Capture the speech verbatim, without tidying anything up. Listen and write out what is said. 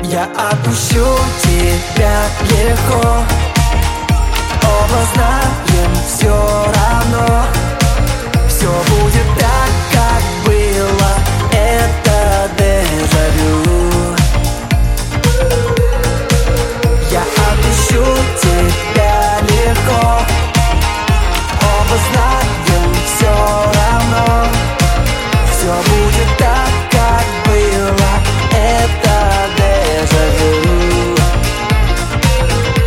Я отпущу тебя легко. Оба знаем все равно.